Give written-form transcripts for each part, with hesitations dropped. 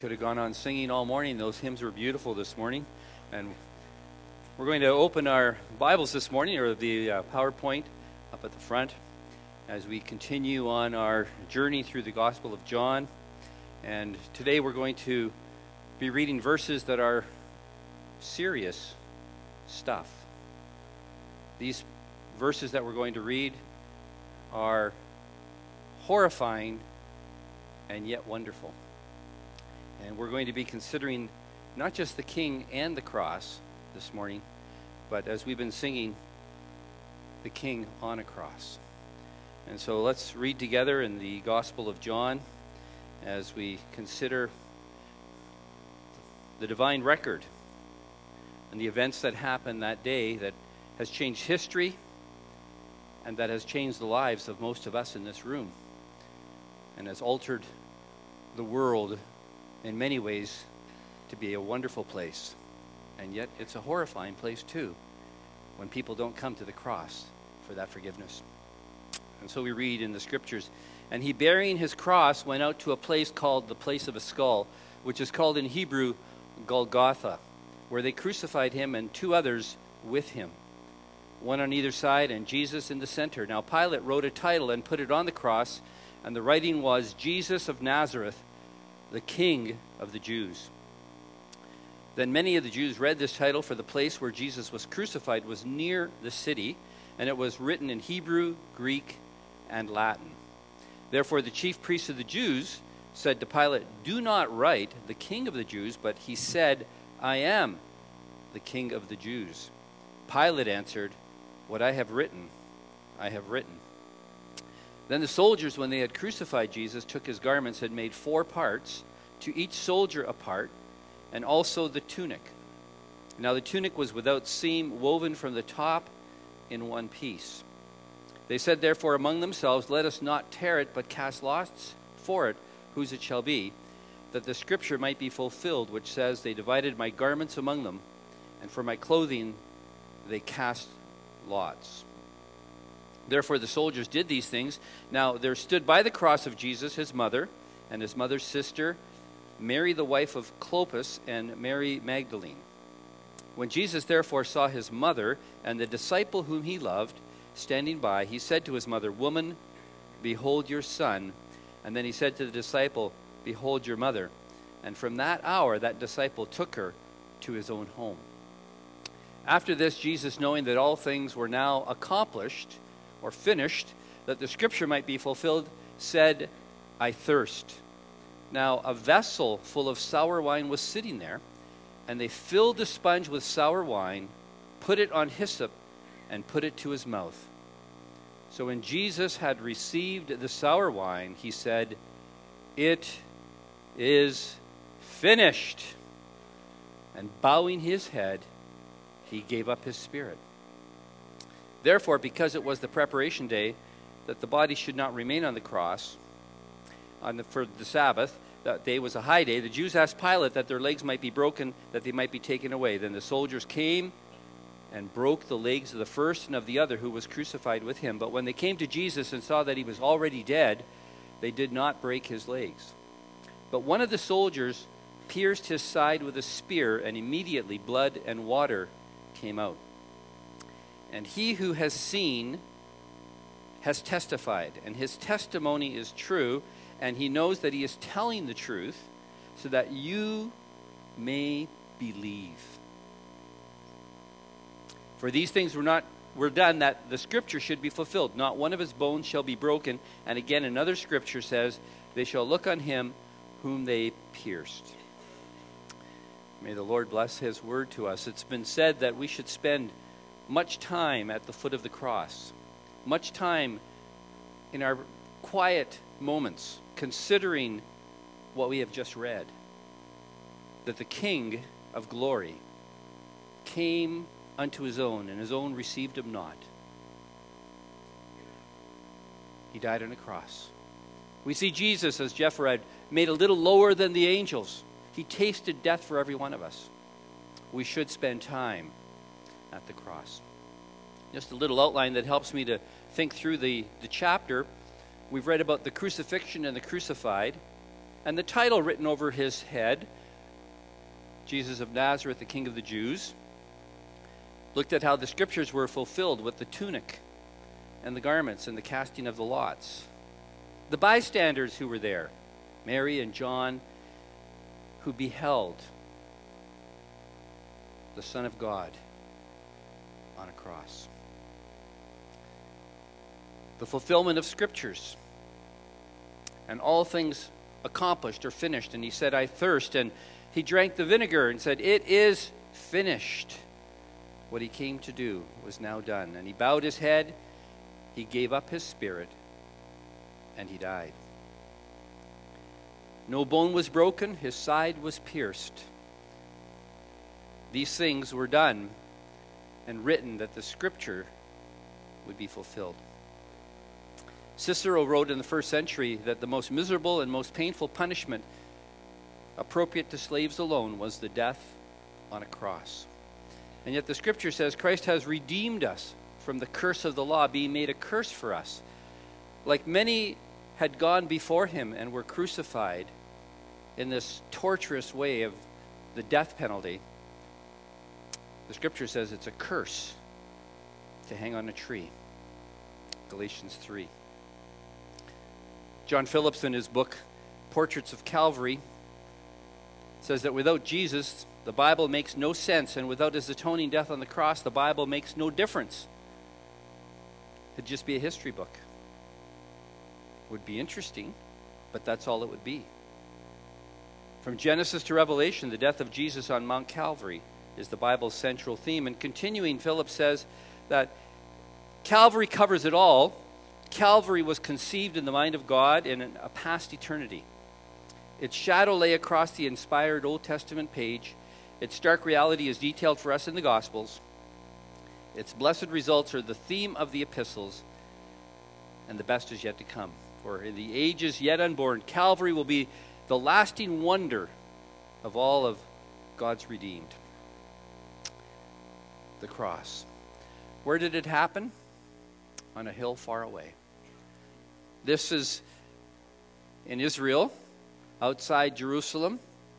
Could have gone on singing all morning. Those hymns were beautiful this morning. And we're going to open our Bibles this morning, or the PowerPoint up at the front, as we continue on our journey through the Gospel of John. And today we're going to be reading verses that are serious stuff. These verses that we're going to read are horrifying and yet wonderful. And we're going to be considering not just the King and the cross this morning, but as we've been singing, the King on a cross. And so let's read together in the Gospel of John as we consider the divine record and the events that happened that day that has changed history and that has changed the lives of most of us in this room and has altered the world in many ways to be a wonderful place. And yet it's a horrifying place too when people don't come to the cross for that forgiveness. And so we read in the scriptures, "And he, bearing his cross, went out to a place called the place of a skull, which is called in Hebrew Golgotha, where they crucified him and two others with him, one on either side and Jesus in the center. Now Pilate wrote a title and put it on the cross, and the writing was, Jesus of Nazareth, the King of the Jews. Then many of the Jews read this title, for the place where Jesus was crucified was near the city, and it was written in Hebrew, Greek, and Latin. Therefore the chief priests of the Jews said to Pilate, 'Do not write the King of the Jews,' but he said, 'I am the King of the Jews.' Pilate answered, 'What I have written, I have written.' Then the soldiers, when they had crucified Jesus, took his garments and made 4 parts, to each soldier a part, and also the tunic. Now the tunic was without seam, woven from the top in one piece. They said therefore among themselves, 'Let us not tear it, but cast lots for it, whose it shall be, that the scripture might be fulfilled, which says, They divided my garments among them, and for my clothing they cast lots.' Therefore the soldiers did these things. Now there stood by the cross of Jesus his mother, and his mother's sister, Mary the wife of Clopas, and Mary Magdalene. When Jesus therefore saw his mother and the disciple whom he loved standing by, he said to his mother, 'Woman, behold your son.' And then he said to the disciple, 'Behold your mother.' And from that hour that disciple took her to his own home. After this, Jesus, knowing that all things were now accomplished, or finished, that the scripture might be fulfilled, said, 'I thirst.' Now a vessel full of sour wine was sitting there, and they filled the sponge with sour wine, put it on hyssop, and put it to his mouth. So when Jesus had received the sour wine, he said, 'It is finished.' And bowing his head, he gave up his spirit. Therefore, because it was the preparation day, that the body should not remain on the cross for the Sabbath, that day was a high day, the Jews asked Pilate that their legs might be broken, that they might be taken away. Then the soldiers came and broke the legs of the first and of the other who was crucified with him. But when they came to Jesus and saw that he was already dead, they did not break his legs. But one of the soldiers pierced his side with a spear, and immediately blood and water came out. And he who has seen has testified, and his testimony is true, and he knows that he is telling the truth, so that you may believe. For these things were done that the scripture should be fulfilled. Not one of his bones shall be broken. And again, another scripture says, they shall look on him whom they pierced. May the Lord bless his word to us. It's been said that we should spend much time at the foot of the cross, much time in our quiet moments considering what we have just read, that the King of glory came unto his own, and his own received him not. He died on a cross. We see Jesus, as Jeff read, made a little lower than the angels. He tasted death for every one of us. We should spend time at the cross. Just a little outline that helps me to think through the chapter. We've read about the crucifixion and the crucified. and the title written over his head, Jesus of Nazareth, the King of the Jews, looked at how the scriptures were fulfilled with the tunic and the garments and the casting of the lots. The bystanders who were there, Mary and John, who beheld the Son of God on a cross. The fulfillment of scriptures, and all things accomplished or finished. And he said, I thirst. And he drank the vinegar and said, it is finished. What he came to do was now done. And he bowed his head, he gave up his spirit, and he died. No bone was broken, his side was pierced. These things were done and written that the scripture would be fulfilled. Cicero wrote in the first century that the most miserable and most painful punishment appropriate to slaves alone was the death on a cross. And yet the scripture says Christ has redeemed us from the curse of the law, being made a curse for us. Like many had gone before him and were crucified in this torturous way of the death penalty, the scripture says it's a curse to hang on a tree. Galatians 3. John Phillips, in his book, Portraits of Calvary, says that without Jesus, the Bible makes no sense, and without his atoning death on the cross, the Bible makes no difference. It'd just be a history book. It would be interesting, but that's all it would be. From Genesis to Revelation, the death of Jesus on Mount Calvary is the Bible's central theme. And continuing, Phillips says that Calvary covers it all. Calvary was conceived in the mind of God in a past eternity. Its shadow lay across the inspired Old Testament page. Its stark reality is detailed for us in the Gospels. Its blessed results are the theme of the epistles, and the best is yet to come. For in the ages yet unborn, Calvary will be the lasting wonder of all of God's redeemed. The cross. Where did it happen? On a hill far away. This is in Israel, outside Jerusalem,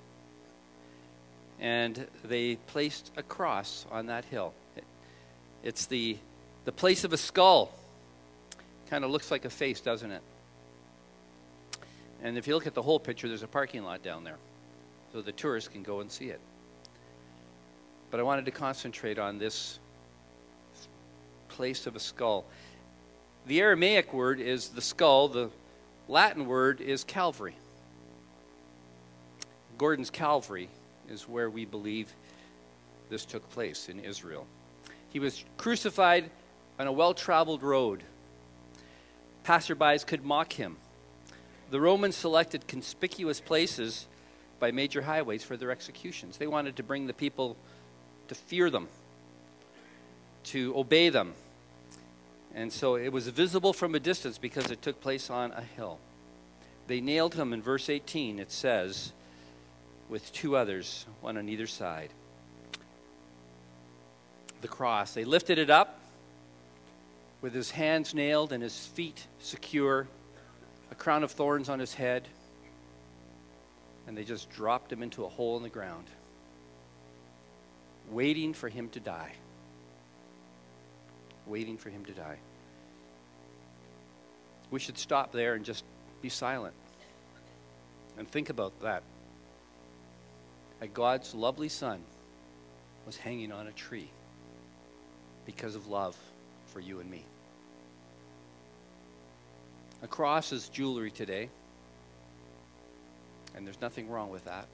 and they placed a cross on that hill. It's the place of a skull. Kind of looks like a face, doesn't it? And if you look at the whole picture, there's a parking lot down there, so the tourists can go and see it. But I wanted to concentrate on this place of a skull. The Aramaic word is the skull. The Latin word is Calvary. Gordon's Calvary is where we believe this took place, in Israel. He was crucified on a well-traveled road. Passerbys could mock him. The Romans selected conspicuous places by major highways for their executions. They wanted to bring the people to fear them, to obey them. And so it was visible from a distance because it took place on a hill. They nailed him, in verse 18, it says, with two others, one on either side. The cross. They lifted it up with his hands nailed and his feet secure, a crown of thorns on his head, and they just dropped him into a hole in the ground, waiting for him to die. Waiting for him to die. We should stop there and just be silent and think about that. That God's lovely Son was hanging on a tree because of love for you and me. A cross is jewelry today, and there's nothing wrong with that.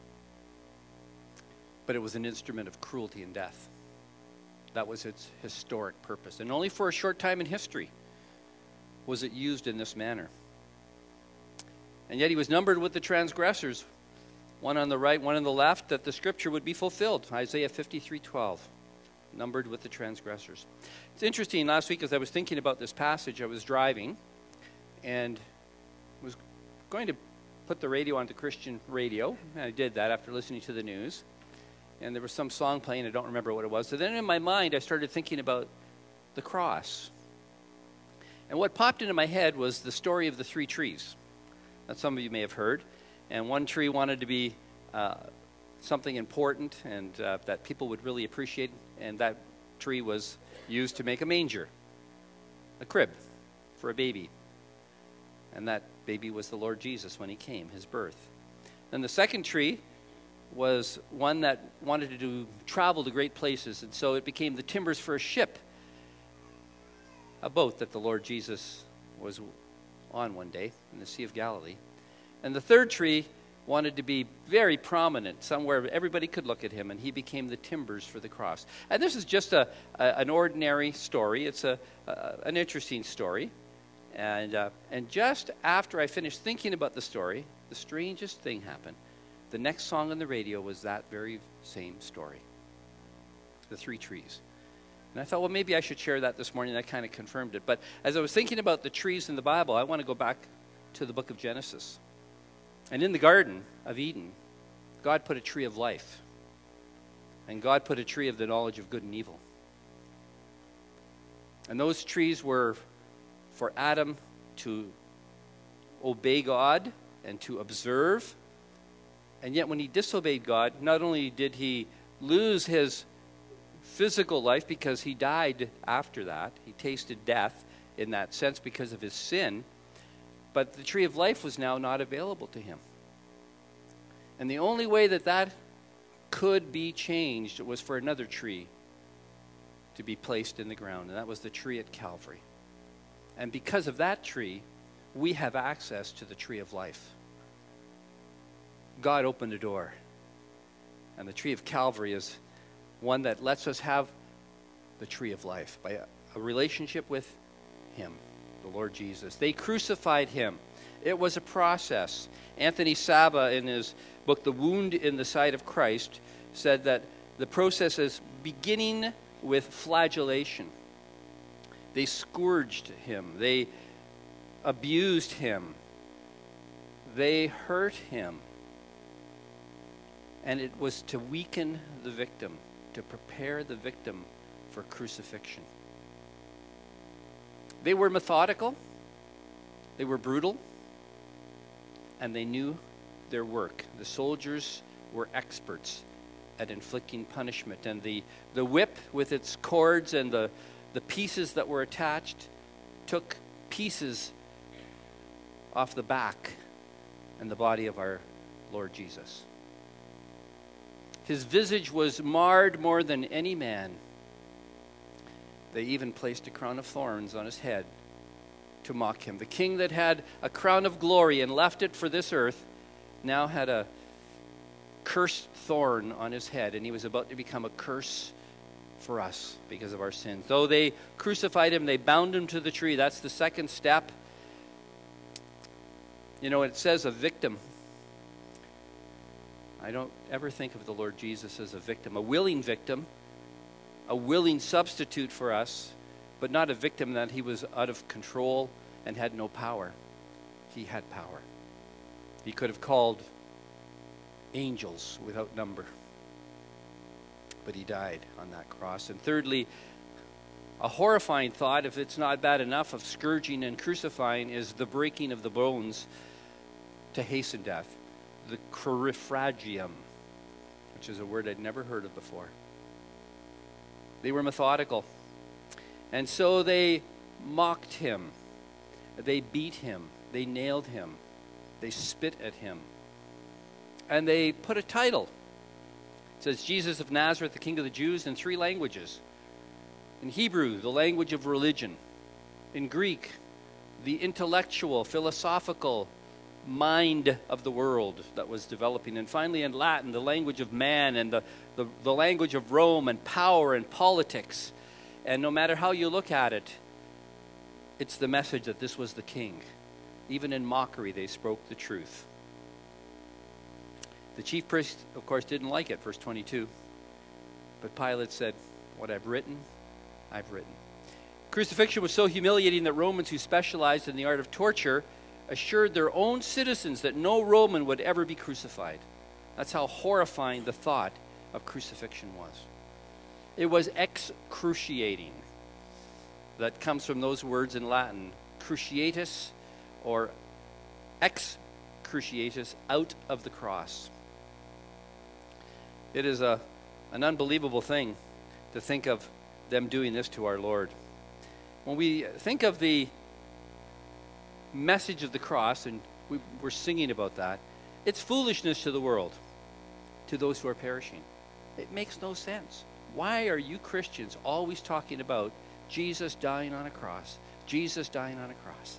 But it was an instrument of cruelty and death. That was its historic purpose. And only for a short time in history was it used in this manner. And yet he was numbered with the transgressors, one on the right, one on the left, that the scripture would be fulfilled. Isaiah 53:12, numbered with the transgressors. It's interesting, last week as I was thinking about this passage, I was driving and was going to put the radio onto Christian radio. And I did that after listening to the news. And there was some song playing, I don't remember what it was. So then in my mind, I started thinking about the cross. And what popped into my head was the story of the three trees that some of you may have heard. And one tree wanted to be something important and that people would really appreciate, and that tree was used to make a manger, a crib for a baby. And that baby was the Lord Jesus when he came, his birth. And the second tree was one that wanted to travel to great places, and so it became the timbers for a ship, a boat that the Lord Jesus was on one day in the Sea of Galilee. And the third tree wanted to be very prominent, somewhere everybody could look at him, and he became the timbers for the cross. And this is just an ordinary story. It's an interesting story. And just after I finished thinking about the story, the strangest thing happened. The next song on the radio was that very same story, the three trees. And I thought, well, maybe I should share that this morning. That kind of confirmed it. But as I was thinking about the trees in the Bible, I want to go back to the book of Genesis. And in the Garden of Eden, God put a tree of life. And God put a tree of the knowledge of good and evil. And those trees were for Adam to obey God and to observe. And yet when he disobeyed God, not only did he lose his physical life because he died after that, he tasted death in that sense because of his sin, but the tree of life was now not available to him. And the only way that that could be changed was for another tree to be placed in the ground, and that was the tree at Calvary. And because of that tree, we have access to the tree of life. God opened a door. And the tree of Calvary is one that lets us have the tree of life by a relationship with him, the Lord Jesus. They crucified him. It was a process. Anthony Saba, in his book, The Wound in the Side of Christ, said that the process is beginning with flagellation. They scourged him. They abused him. They hurt him. And it was to weaken the victim, to prepare the victim for crucifixion. They were methodical, they were brutal, and they knew their work. The soldiers were experts at inflicting punishment, and the whip with its cords and the pieces that were attached took pieces off the back and the body of our Lord Jesus. His visage was marred more than any man. They even placed a crown of thorns on his head to mock him. The king that had a crown of glory and left it for this earth now had a cursed thorn on his head, and he was about to become a curse for us because of our sins. Though they crucified him, they bound him to the tree. That's the second step. You know, it says a victim. I don't ever think of the Lord Jesus as a victim, a willing victim, a willing substitute for us, but not a victim that he was out of control and had no power. He had power. He could have called angels without number, but he died on that cross. And thirdly, a horrifying thought, if it's not bad enough, of scourging and crucifying is the breaking of the bones to hasten death. The crurifragium, which is a word I'd never heard of before. They were methodical. And so they mocked him. They beat him. They nailed him. They spit at him. And they put a title. It says, Jesus of Nazareth, the King of the Jews, in 3 languages. In Hebrew, the language of religion. In Greek, the intellectual, philosophical mind of the world that was developing. And finally in Latin, the language of man and the language of Rome and power and politics. And no matter how you look at it, it's the message that this was the king. Even in mockery, they spoke the truth. The chief priest, of course, didn't like it, verse 22. But Pilate said, what I've written, I've written. Crucifixion was so humiliating that Romans who specialized in the art of torture assured their own citizens that no Roman would ever be crucified. That's how horrifying the thought of crucifixion was. It was excruciating. That comes from those words in Latin, cruciatus or excruciatus. Cruciatus out of the cross. It is an unbelievable thing to think of them doing this to our Lord. When we think of the message of the cross, and we're singing about that, it's foolishness to the world, to those who are perishing. It makes no sense. Why are you Christians always talking about Jesus dying on a cross? Jesus dying on a cross.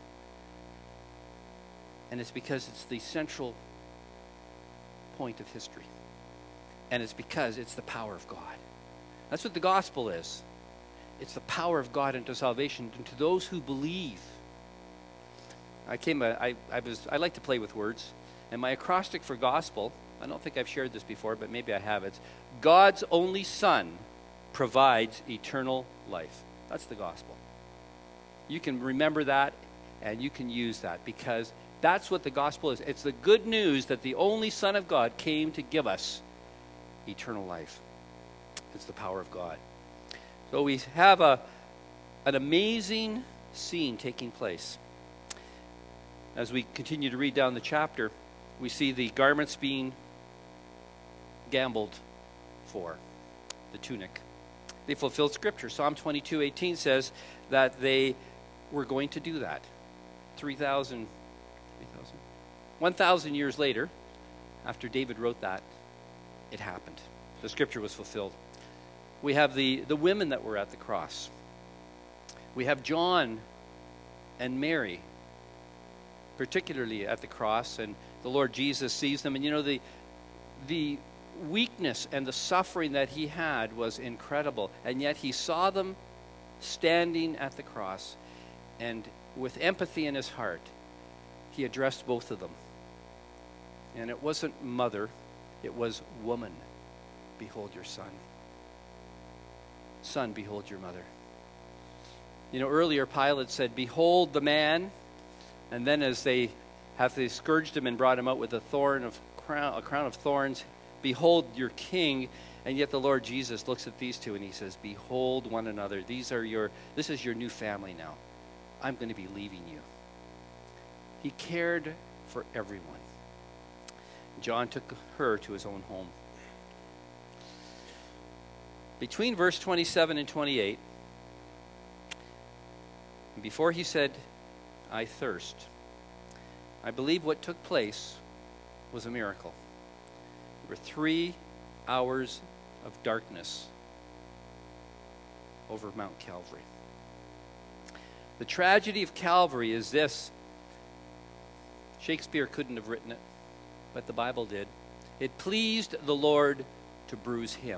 And it's because it's the central point of history. And it's because it's the power of God. That's what the gospel is. It's the power of God into salvation, and to those who believe. I like to play with words, and my acrostic for gospel, I don't think I've shared this before, but maybe I have. It's God's only Son provides eternal life. That's the gospel. You can remember that, and you can use that, because that's what the gospel is. It's the good news that the only Son of God came to give us eternal life. It's the power of God. So we have an amazing scene taking place. As we continue to read down the chapter, we see the garments being gambled for, the tunic. They fulfilled Scripture. Psalm 22:18 says that they were going to do that. 1,000 years later, after David wrote that, it happened. The Scripture was fulfilled. We have the women that were at the cross. We have John and Mary, particularly at the cross, and the Lord Jesus sees them. And you know, the weakness and the suffering that he had was incredible. And yet he saw them standing at the cross, and with empathy in his heart, he addressed both of them. And it wasn't mother, it was woman, behold your son. Son, behold your mother. You know, earlier Pilate said, behold the man. And then as they scourged him and brought him out with a crown of thorns, behold your king. And yet the Lord Jesus looks at these two and he says, behold one another. This is your new family now. I'm going to be leaving you. He cared for everyone. John took her to his own home. Between verse 27 and 28, before he said, I thirst, I believe what took place was a miracle. There were 3 hours of darkness over Mount Calvary. The tragedy of Calvary is this. Shakespeare couldn't have written it, but the Bible did. It pleased the Lord to bruise him.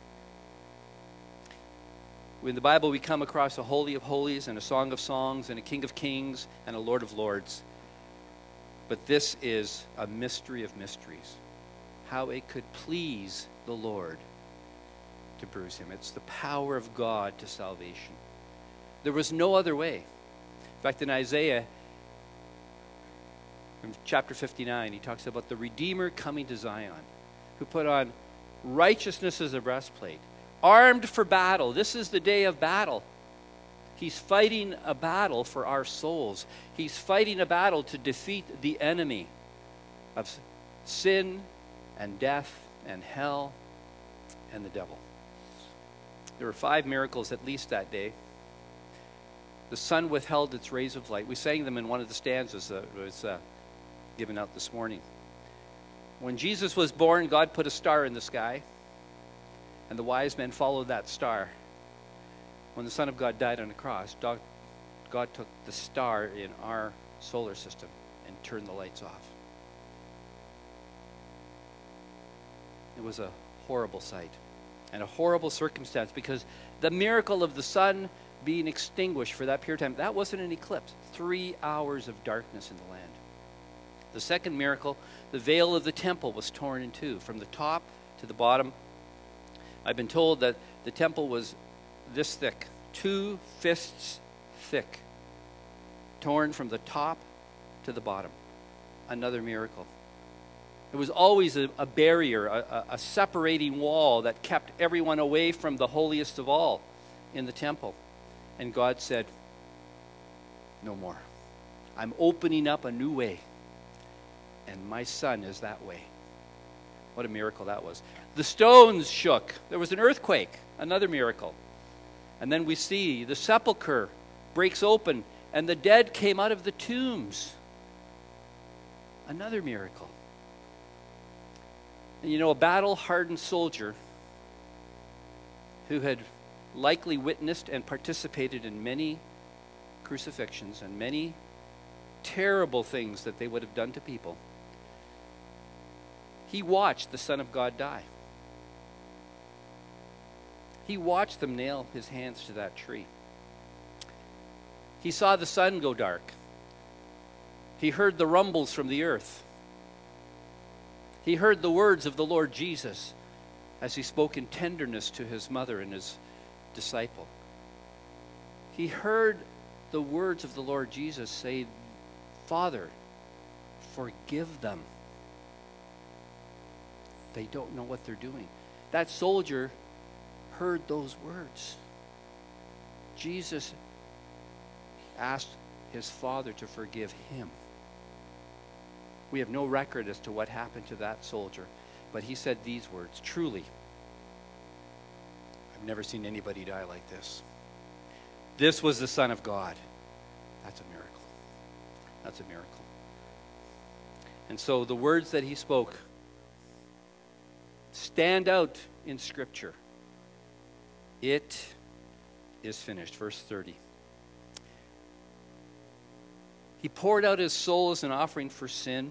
In the Bible, we come across a Holy of Holies and a Song of Songs and a King of Kings and a Lord of Lords. But this is a mystery of mysteries. How it could please the Lord to bruise him. It's the power of God to salvation. There was no other way. In fact, in Isaiah, in chapter 59, he talks about the Redeemer coming to Zion, who put on righteousness as a breastplate, armed for battle. This is the day of battle. He's fighting a battle for our souls. He's fighting a battle to defeat the enemy of sin and death and hell and the devil. There were 5 miracles at least that day. The sun withheld its rays of light. We sang them in one of the stanzas that was given out this morning. When Jesus was born, God put a star in the sky, and the wise men followed that star. When the Son of God died on the cross, God took the star in our solar system and turned the lights off. It was a horrible sight and a horrible circumstance, because the miracle of the sun being extinguished for that period of time, that wasn't an eclipse. 3 hours of darkness in the land. The second miracle, the veil of the temple was torn in two from the top to the bottom. I've been told that the temple was this thick, 2 fists thick, torn from the top to the bottom. Another miracle. It was always a barrier, a separating wall that kept everyone away from the holiest of all in the temple. And God said, no more. I'm opening up a new way. And my son is that way. What a miracle that was. The stones shook. There was an earthquake, another miracle. And then we see the sepulcher breaks open and the dead came out of the tombs. Another miracle. And you know, a battle-hardened soldier who had likely witnessed and participated in many crucifixions and many terrible things that they would have done to people. He watched the Son of God die. He watched them nail his hands to that tree. He saw the sun go dark. He heard the rumbles from the earth. He heard the words of the Lord Jesus as he spoke in tenderness to his mother and his disciple. He heard the words of the Lord Jesus say, "Father, forgive them. They don't know what they're doing." That soldier heard those words. Jesus asked his Father to forgive him. We have no record as to what happened to that soldier, but he said these words, "Truly, I've never seen anybody die like this. This was the Son of God." That's a miracle. That's a miracle. And so the words that he spoke stand out in Scripture. It is finished. Verse 30. He poured out his soul as an offering for sin,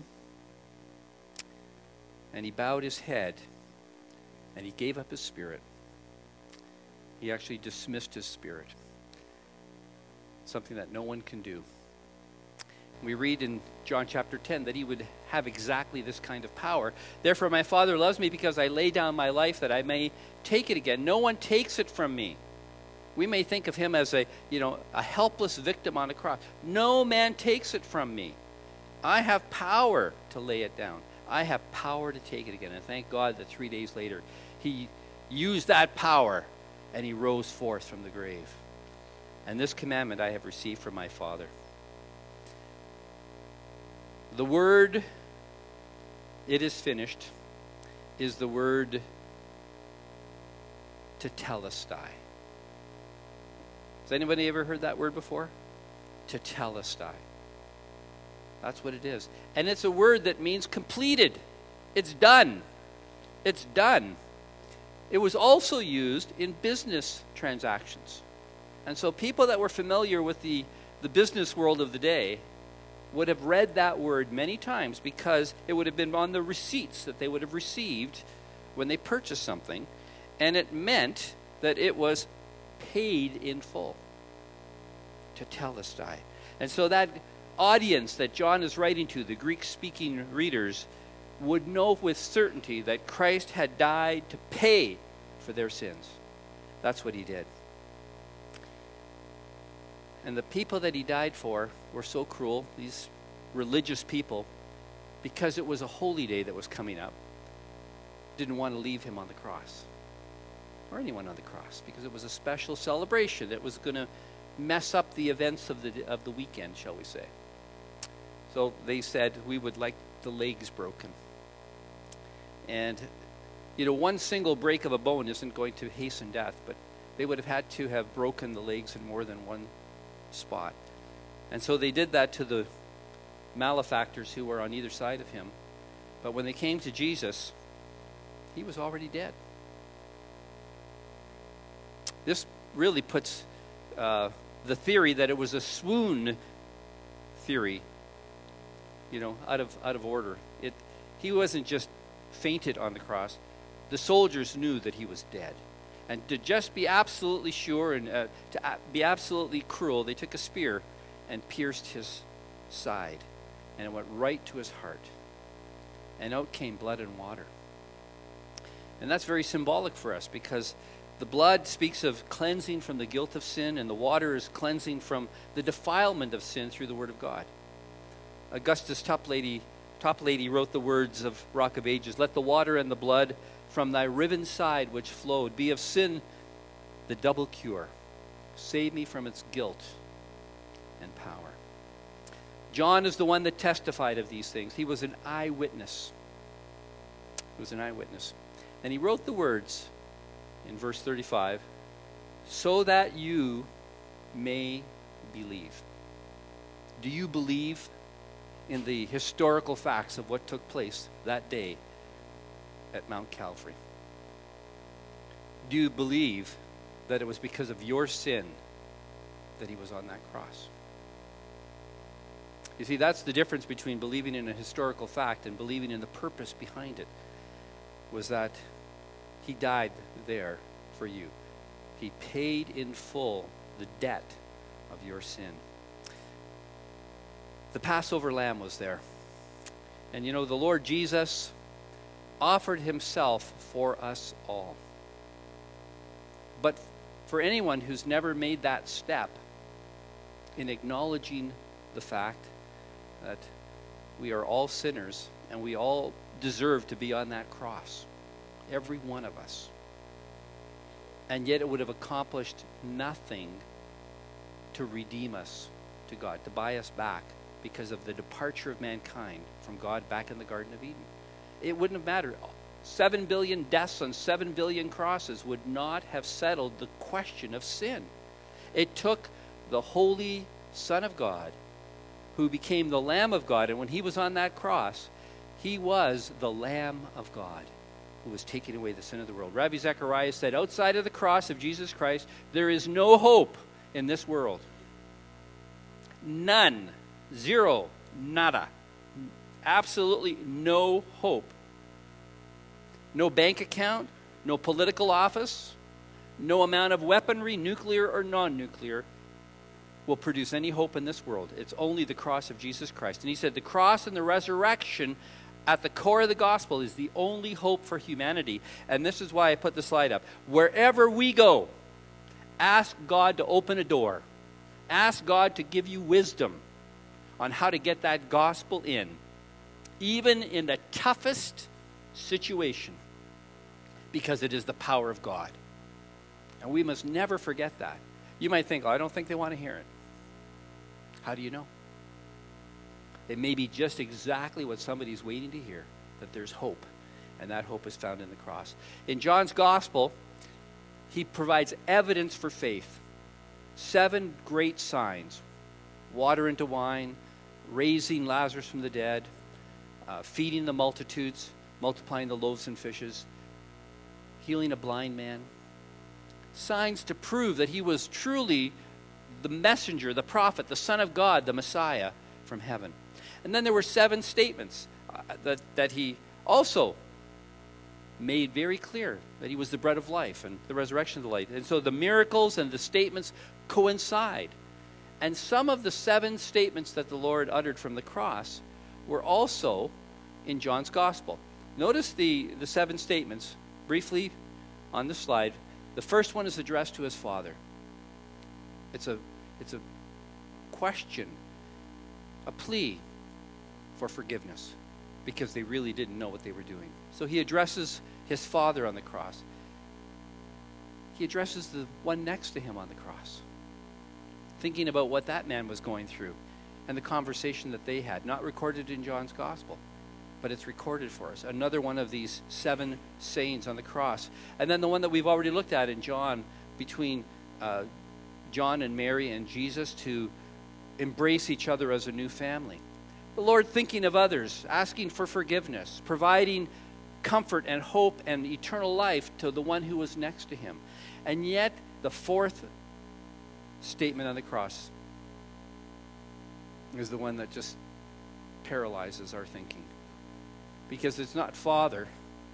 and he bowed his head, and he gave up his spirit. He actually dismissed his spirit, something that no one can do. We read in John chapter 10 that he would have exactly this kind of power. "Therefore my Father loves me because I lay down my life that I may take it again. No one takes it from me." We may think of him as a helpless victim on a cross. "No man takes it from me. I have power to lay it down. I have power to take it again." And thank God that 3 days later he used that power and he rose forth from the grave. "And this commandment I have received from my Father." The word, "it is finished," is the word tetelestai. Has anybody ever heard that word before? Tetelestai. That's what it is. And it's a word that means completed. It's done. It's done. It was also used in business transactions. And so people that were familiar with the business world of the day would have read that word many times because it would have been on the receipts that they would have received when they purchased something. And it meant that it was paid in full. Tetelestai. And so that audience that John is writing to, the Greek-speaking readers, would know with certainty that Christ had died to pay for their sins. That's what he did. And the people that he died for were so cruel, these religious people, because it was a holy day that was coming up, didn't want to leave him on the cross. Or anyone on the cross, because it was a special celebration that was going to mess up the events of the weekend, shall we say. So they said, "We would like the legs broken." And, one single break of a bone isn't going to hasten death, but they would have had to have broken the legs in more than one spot. And so they did that to the malefactors who were on either side of him. But when they came to Jesus, he was already dead. This really puts the theory that it was a swoon theory, out of order. He wasn't just fainted on the cross. The soldiers knew that he was dead. And to just be absolutely sure and to be absolutely cruel, they took a spear and pierced his side. And it went right to his heart. And out came blood and water. And that's very symbolic for us because the blood speaks of cleansing from the guilt of sin, and the water is cleansing from the defilement of sin through the Word of God. Augustus Toplady wrote the words of Rock of Ages, "Let the water and the blood from thy riven side which flowed be of sin the double cure. Save me from its guilt and power." John is the one that testified of these things. He was an eyewitness. He was an eyewitness. And he wrote the words in verse 35, so that you may believe. Do you believe in the historical facts of what took place that day at Mount Calvary? Do you believe that it was because of your sin that he was on that cross? You see, that's the difference between believing in a historical fact and believing in the purpose behind it, was that he died there for you. He paid in full the debt of your sin. The Passover lamb was there. And you know, the Lord Jesus offered himself for us all. But for anyone who's never made that step in acknowledging the fact that we are all sinners and we all deserve to be on that cross, every one of us, and yet it would have accomplished nothing to redeem us to God, to buy us back because of the departure of mankind from God back in the Garden of Eden. It wouldn't have mattered. 7 billion deaths on 7 billion crosses would not have settled the question of sin. It took the Holy Son of God, who became the Lamb of God, and when he was on that cross, he was the Lamb of God who was taking away the sin of the world. Rabbi Zechariah said, outside of the cross of Jesus Christ, there is no hope in this world. None. Zero. Nada. Absolutely no hope. No bank account, no political office, no amount of weaponry, nuclear or non-nuclear, will produce any hope in this world. It's only the cross of Jesus Christ. And he said the cross and the resurrection at the core of the gospel is the only hope for humanity. And this is why I put the slide up. Wherever we go, ask God to open a door. Ask God to give you wisdom on how to get that gospel in, even in the toughest situation, because it is the power of God. And we must never forget that. You might think, oh, I don't think they want to hear it. How do you know? It may be just exactly what somebody's waiting to hear, that there's hope, and that hope is found in the cross. In John's gospel, he provides evidence for faith. 7 great signs: water into wine, raising Lazarus from the dead, feeding the multitudes, multiplying the loaves and fishes, healing a blind man. Signs to prove that he was truly the messenger, the prophet, the Son of God, the Messiah from heaven. And then there were 7 statements that he also made very clear, that he was the bread of life and the resurrection of the life. And so the miracles and the statements coincide. And some of the 7 statements that the Lord uttered from the cross were also in John's gospel. Notice the 7 statements briefly on the slide. The first one is addressed to his Father. It's a question, a plea for forgiveness, because they really didn't know what they were doing. So he addresses his Father on the cross. He addresses the one next to him on the cross, thinking about what that man was going through and the conversation that they had, not recorded in John's gospel, but it's recorded for us. Another one of these 7 sayings on the cross. And then the one that we've already looked at in John, between John and Mary and Jesus, to embrace each other as a new family. The Lord thinking of others, asking for forgiveness, providing comfort and hope and eternal life to the one who was next to him. And yet, the 4th statement on the cross is the one that just paralyzes our thinking. Because it's not Father,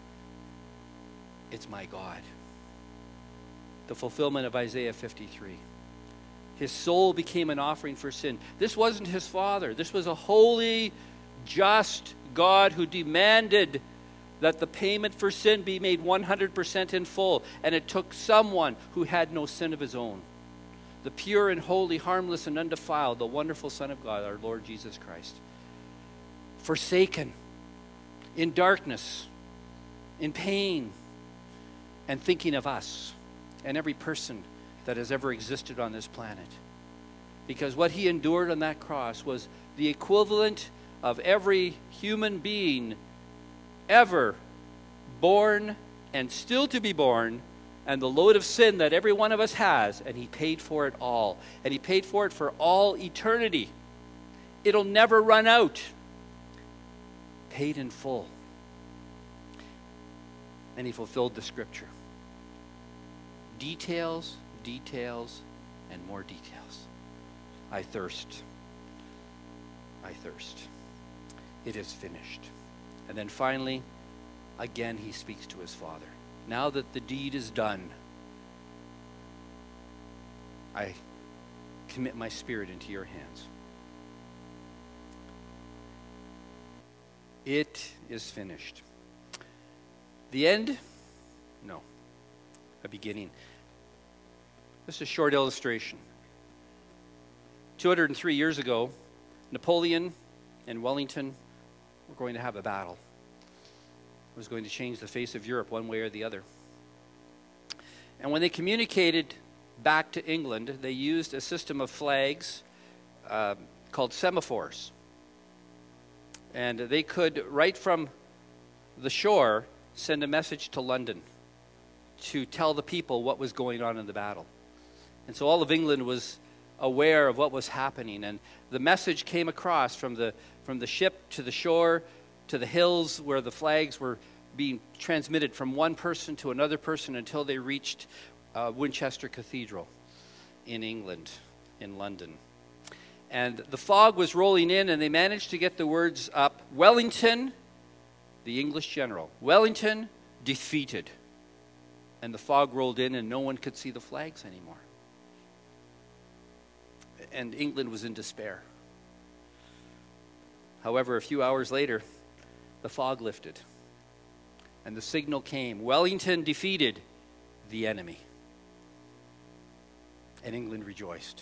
it's my God. The fulfillment of Isaiah 53. His soul became an offering for sin. This wasn't his Father. This was a holy, just God who demanded that the payment for sin be made 100% in full. And it took someone who had no sin of his own. The pure and holy, harmless and undefiled, the wonderful Son of God, our Lord Jesus Christ. Forsaken, in darkness, in pain, and thinking of us and every person that has ever existed on this planet. Because what he endured on that cross was the equivalent of every human being ever born and still to be born, and the load of sin that every one of us has, and he paid for it all. And he paid for it for all eternity. It'll never run out. Paid in full. And he fulfilled the scripture. Details, details, and more details. I thirst. I thirst. It is finished. And then finally, again he speaks to his Father. Now that the deed is done, I commit my spirit into your hands. It is finished. The end? No. A beginning. This is a short illustration. 203 years ago, Napoleon and Wellington were going to have a battle. It was going to change the face of Europe one way or the other. And when they communicated back to England, they used a system of flags called semaphores. And they could, right from the shore, send a message to London to tell the people what was going on in the battle. And so all of England was aware of what was happening. And the message came across from the ship to the shore to the hills where the flags were being transmitted from one person to another person until they reached Winchester Cathedral in England, in London. And the fog was rolling in, and they managed to get the words up, Wellington, the English general, Wellington defeated. And the fog rolled in, and no one could see the flags anymore. And England was in despair. However, a few hours later, the fog lifted. And the signal came, Wellington defeated the enemy. And England rejoiced.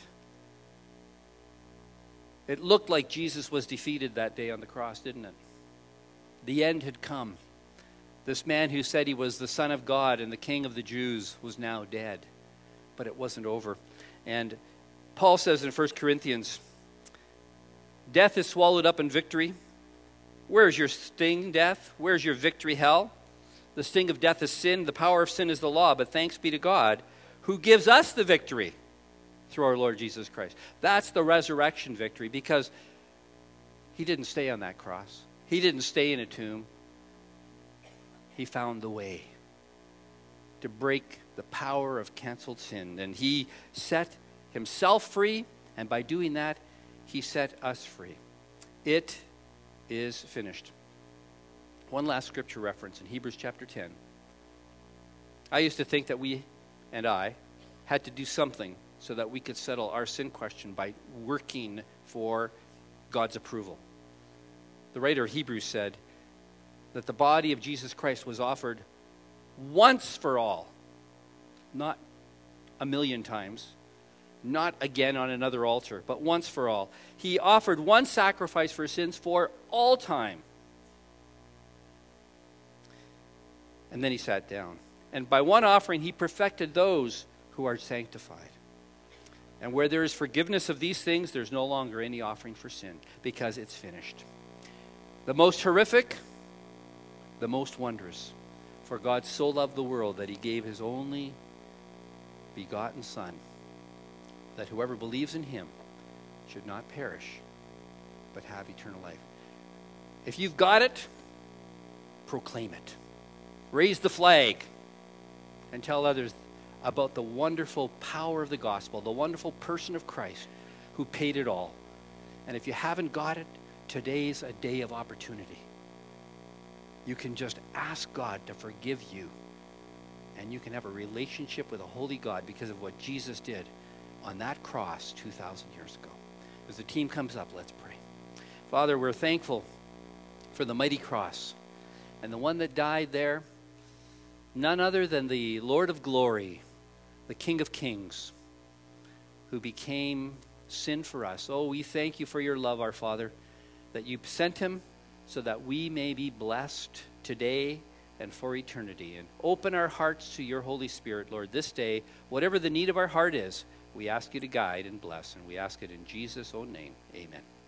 It looked like Jesus was defeated that day on the cross, didn't it? The end had come. This man who said he was the Son of God and the King of the Jews was now dead. But it wasn't over. And Paul says in 1 Corinthians, death is swallowed up in victory. Where's your sting, death? Where's your victory, hell? The sting of death is sin. The power of sin is the law. But thanks be to God who gives us the victory through our Lord Jesus Christ. That's the resurrection victory, because he didn't stay on that cross. He didn't stay in a tomb. He found the way to break the power of canceled sin. And he set himself free, and by doing that, he set us free. It is finished. One last scripture reference in Hebrews chapter 10. I used to think that we and I had to do something so that we could settle our sin question by working for God's approval. The writer of Hebrews said that the body of Jesus Christ was offered once for all, not a million times, not again on another altar, but once for all. He offered one sacrifice for sins for all time. And then he sat down. And by one offering, he perfected those who are sanctified. And where there is forgiveness of these things, there's no longer any offering for sin, because it's finished. The most horrific, the most wondrous. For God so loved the world that he gave his only begotten Son, that whoever believes in him should not perish, but have eternal life. If you've got it, proclaim it. Raise the flag and tell others about the wonderful power of the gospel, the wonderful person of Christ who paid it all. And if you haven't got it, today's a day of opportunity. You can just ask God to forgive you, and you can have a relationship with a holy God because of what Jesus did on that cross 2,000 years ago. As the team comes up, let's pray. Father, we're thankful for the mighty cross, and the one that died there, none other than the Lord of glory, the King of kings, who became sin for us. Oh, we thank you for your love, our Father, that you sent him so that we may be blessed today and for eternity. And open our hearts to your Holy Spirit, Lord, this day, whatever the need of our heart is, We ask you to guide and bless, and we ask it in Jesus' own name. Amen.